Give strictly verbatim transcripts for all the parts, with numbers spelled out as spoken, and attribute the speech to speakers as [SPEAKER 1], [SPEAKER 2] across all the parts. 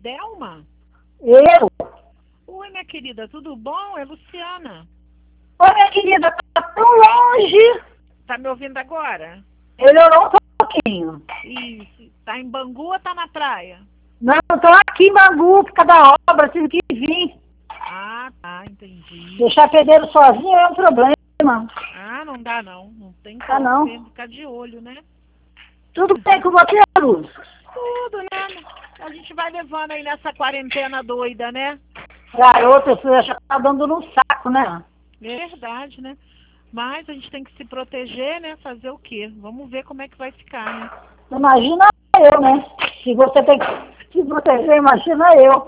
[SPEAKER 1] Delma?
[SPEAKER 2] Eu?
[SPEAKER 1] Oi, minha querida, tudo bom? É Luciana.
[SPEAKER 2] Oi, minha querida, tá tão longe.
[SPEAKER 1] Tá me ouvindo agora?
[SPEAKER 2] Melhorou um pouquinho.
[SPEAKER 1] Isso. Tá em Bangu ou tá na praia?
[SPEAKER 2] Não, eu tô aqui em Bangu, por causa da obra, tive que vir.
[SPEAKER 1] Ah, tá, entendi.
[SPEAKER 2] Deixar pedreiro sozinho é um problema.
[SPEAKER 1] Ah, não dá não. Não tem
[SPEAKER 2] Tá
[SPEAKER 1] como,
[SPEAKER 2] não.
[SPEAKER 1] tem que ficar de olho, né?
[SPEAKER 2] Tudo bem com você, Luz?
[SPEAKER 1] Tudo, né? A gente vai levando aí nessa quarentena doida, né?
[SPEAKER 2] Garota, você já tá dando no saco, né?
[SPEAKER 1] É verdade, né? Mas a gente tem que se proteger, né? Fazer o quê? Vamos ver como é que vai ficar, né?
[SPEAKER 2] Imagina eu, né? Se você tem que se proteger, imagina eu.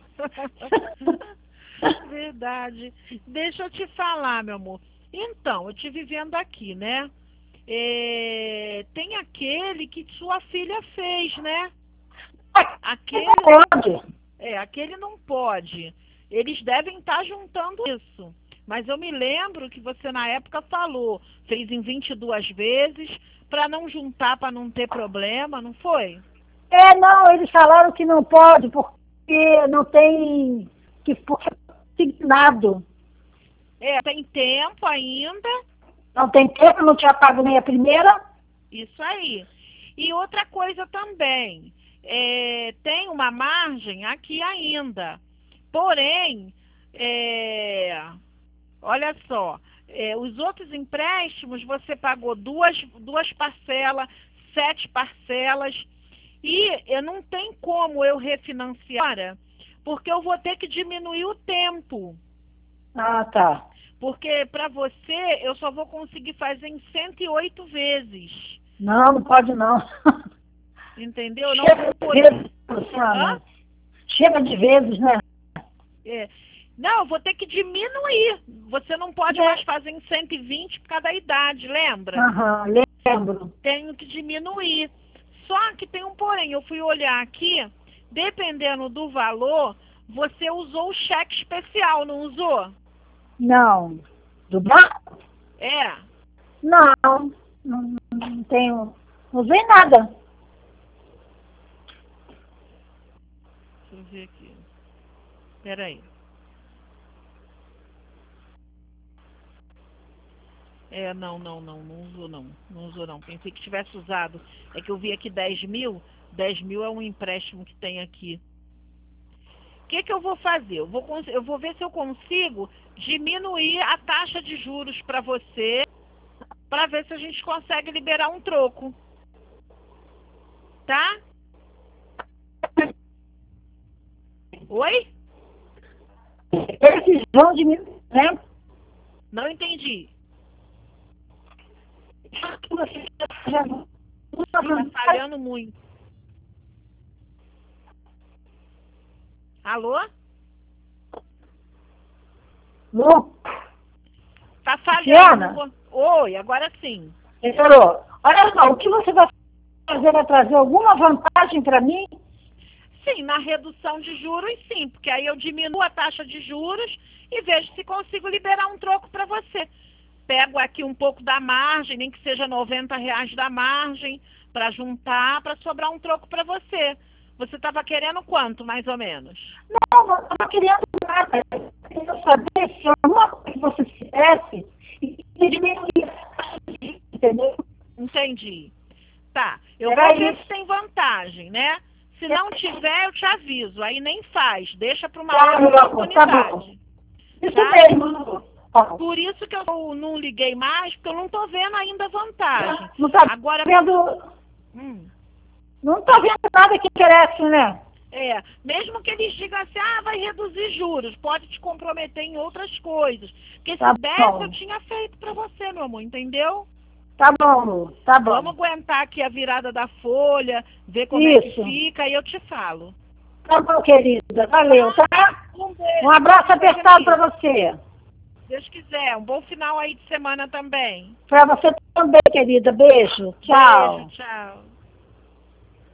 [SPEAKER 1] Verdade. Deixa eu te falar, meu amor. Então, eu te vivendo aqui, né? É, tem aquele que sua filha fez, né? Aquele não,
[SPEAKER 2] Pode.
[SPEAKER 1] é, aquele não pode. Eles devem estar juntando isso. Mas eu me lembro que você na época falou, fez em vinte e duas vezes, para não juntar, para não ter problema, não foi?
[SPEAKER 2] É, não, eles falaram que não pode, porque não tem, que porque é signado.
[SPEAKER 1] É, tem tempo ainda.
[SPEAKER 2] Não tem tempo, não tinha pago nem a primeira.
[SPEAKER 1] Isso aí. E outra coisa também, é, tem uma margem aqui ainda. Porém, é, olha só, é, os outros empréstimos você pagou duas, duas parcelas, sete parcelas, e eu não tem como eu refinanciar, porque eu vou ter que diminuir o tempo.
[SPEAKER 2] Ah, tá.
[SPEAKER 1] Porque para você eu só vou conseguir fazer em cento e oito vezes.
[SPEAKER 2] Não, não pode não.
[SPEAKER 1] Entendeu? Eu não
[SPEAKER 2] Chega
[SPEAKER 1] vou
[SPEAKER 2] de
[SPEAKER 1] poder.
[SPEAKER 2] vezes,
[SPEAKER 1] Hã?
[SPEAKER 2] Luciana. Chega de vezes, né?
[SPEAKER 1] É. Não, eu vou ter que diminuir. Você não pode mais fazer em cento e vinte por causa da idade, lembra?
[SPEAKER 2] Aham, lembro.
[SPEAKER 1] Tenho que diminuir. Só que tem um porém. Eu fui olhar aqui, dependendo do valor, você usou o cheque especial, não usou?
[SPEAKER 2] Não. Do banco?
[SPEAKER 1] É.
[SPEAKER 2] Não, não, não tenho, não usei nada.
[SPEAKER 1] Deixa eu ver aqui. Peraí. É, não, não, não, não usou não, não usou não. Pensei que tivesse usado. É que eu vi aqui dez mil, dez mil é um empréstimo que tem aqui. O que que eu vou fazer? Eu vou, eu vou ver se eu consigo diminuir a taxa de juros para você, para ver se a gente consegue liberar um troco. Tá? Oi?
[SPEAKER 2] Precisão de mim, né?
[SPEAKER 1] Não entendi. Tá falhando muito. Alô?
[SPEAKER 2] Não.
[SPEAKER 1] Tá falhando.
[SPEAKER 2] Luciana?
[SPEAKER 1] Oi, agora sim.
[SPEAKER 2] Ele falou, olha só, o que você vai fazer vai trazer alguma vantagem para mim?
[SPEAKER 1] Sim, na redução de juros, sim, porque aí eu diminuo a taxa de juros e vejo se consigo liberar um troco para você. Pego aqui um pouco da margem, nem que seja noventa reais da margem, para juntar, para sobrar um troco para você. Você estava querendo quanto, mais ou menos?
[SPEAKER 2] Não, não estou querendo nada. Eu queria saber se alguma coisa que você fizesse e diminuir, entendeu?
[SPEAKER 1] Entendi. Tá, eu
[SPEAKER 2] Era
[SPEAKER 1] vou ver
[SPEAKER 2] isso.
[SPEAKER 1] se tem vantagem, né? Se não tiver, eu te aviso. Aí nem faz, deixa para uma
[SPEAKER 2] Tá,
[SPEAKER 1] outra
[SPEAKER 2] meu amor, tá bom.
[SPEAKER 1] oportunidade.
[SPEAKER 2] Isso
[SPEAKER 1] Tá?
[SPEAKER 2] mesmo. Tá.
[SPEAKER 1] Por isso que eu não liguei mais, porque eu não tô vendo ainda vantagem.
[SPEAKER 2] Não tá
[SPEAKER 1] Agora,
[SPEAKER 2] vendo,
[SPEAKER 1] hum,
[SPEAKER 2] não tá vendo nada que interessa, né?
[SPEAKER 1] é, mesmo que eles digam assim, ah, vai reduzir juros, pode te comprometer em outras coisas. Porque
[SPEAKER 2] Tá
[SPEAKER 1] se desse,
[SPEAKER 2] bom.
[SPEAKER 1] eu tinha feito pra você, meu amor, entendeu?
[SPEAKER 2] Tá bom, Lu, tá bom.
[SPEAKER 1] Vamos aguentar aqui a virada da folha, ver como é que
[SPEAKER 2] Isso.
[SPEAKER 1] fica, e eu te falo.
[SPEAKER 2] Tá bom, querida. Valeu, tá?
[SPEAKER 1] Um beijo.
[SPEAKER 2] Um abraço
[SPEAKER 1] Fica
[SPEAKER 2] apertado
[SPEAKER 1] feliz.
[SPEAKER 2] pra você.
[SPEAKER 1] Se Deus quiser. Um bom final aí de semana também.
[SPEAKER 2] Pra você também, querida. Beijo. Tchau.
[SPEAKER 1] Beijo, tchau.